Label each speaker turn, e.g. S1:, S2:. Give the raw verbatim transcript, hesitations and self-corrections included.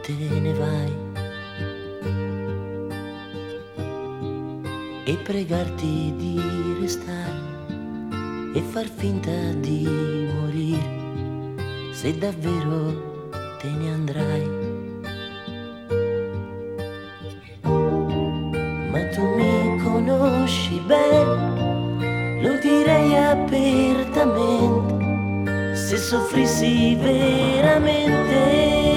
S1: te ne vai e pregarti di restare e far finta di morire se davvero te ne andrai. Ma tu mi conosci bene, lo direi apertamente, se soffrissi veramente